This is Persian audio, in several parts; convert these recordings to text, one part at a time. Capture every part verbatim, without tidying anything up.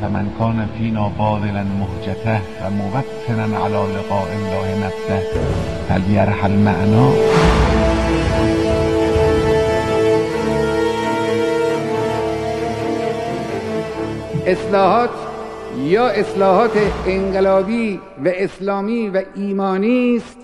فمن کان فینا باذلا مهجته و موطنا علی لقاء الله نفسه فلیرحل معنا. اصلاحات یا اصلاحات انقلابی و اسلامی و ایمانی است.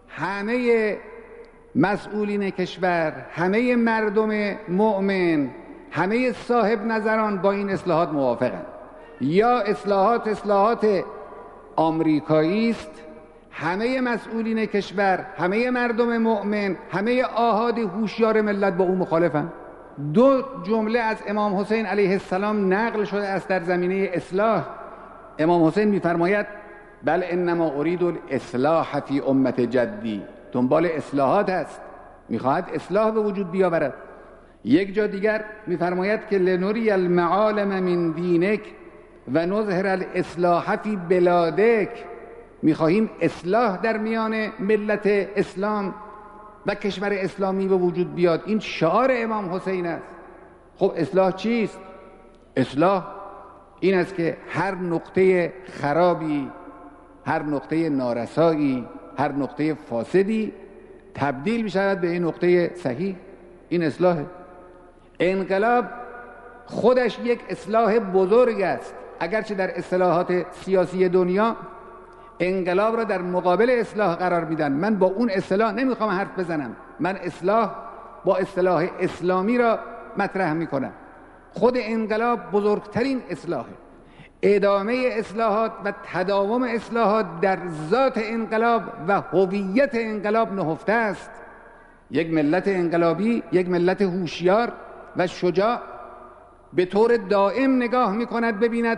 همه مسئولین کشور، همه مردم مؤمن، همه صاحب نظران با این اصلاحات موافقند. یا اصلاحات اصلاحات آمریکایی است، همه مسئولین کشور، همه مردم مؤمن، همه آحاد هوشیار ملت با او مخالفند. دو جمله از امام حسین علیه السلام نقل شده است در زمینه اصلاح. امام حسین می‌فرماید بل انما ارید الاصلاح فی امت جدی، دنبال اصلاحات است، می‌خواهد اصلاح به وجود بیاورد. یک جا دیگر می‌فرماید که لنوری المعالم من دینک و نظهر الاصلاح فی بلادک، می‌خواهیم اصلاح در میان ملت اسلام و کشور اسلامی به وجود بیاد. این شعار امام حسین است. خب اصلاح چیست؟ اصلاح این است که هر نقطه خرابی، هر نقطه نارسایی، هر نقطه فاسدی تبدیل بشود به این نقطه صحیح. این اصلاحه. انقلاب خودش یک اصلاح بزرگ است. اگرچه در اصلاحات سیاسی دنیا انقلاب را در مقابل اصلاح قرار میدن، من با اون اصلاح نمیخوام حرف بزنم، من اصلاح با اصلاح اسلامی را مطرح میکنم. خود انقلاب بزرگترین اصلاحه. ادامه اصلاحات و تداوم اصلاحات در ذات انقلاب و هویت انقلاب نهفته است. یک ملت انقلابی، یک ملت هوشیار و شجاع به طور دائم نگاه میکند ببیند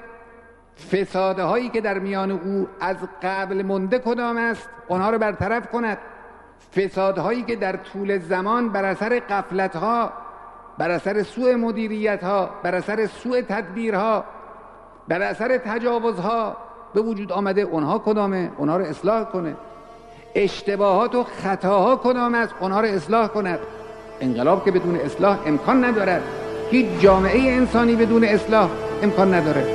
فسادهایی که در میان او از قبل مونده کدام است، آنها رو برطرف کند. فسادهایی که در طول زمان بر اثر غفلت‌ها، بر اثر سوء مدیریت‌ها، بر اثر سوء تدبیرها، بر اثر تجاوزها به وجود آمده، اونها کدامه؟ اونها رو اصلاح کنه. اشتباهات و خطاها کدام است؟ اونها رو اصلاح کند. انقلاب که بدون اصلاح امکان ندارد. هیچ جامعه انسانی بدون اصلاح امکان نداره.